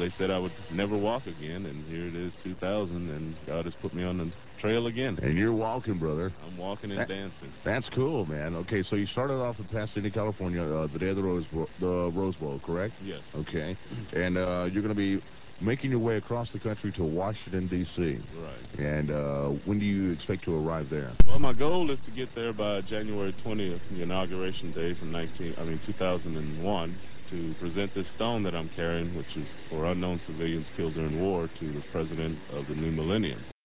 they said I would never walk again, and here it is, 2000, and God has put me on the trail again. And you're walking, brother. I'm walking and dancing. That's cool, man. Okay, so you started off in Pasadena, California, the day of the Rose Bowl, correct? Yes. Okay, and you're going to be making your way across the country to Washington, D.C. Right. And when do you expect to arrive there? Well, my goal is to get there by January 20th, the inauguration day from 2001, to present this stone that I'm carrying, which is for unknown civilians killed during war, to the president of the new millennium.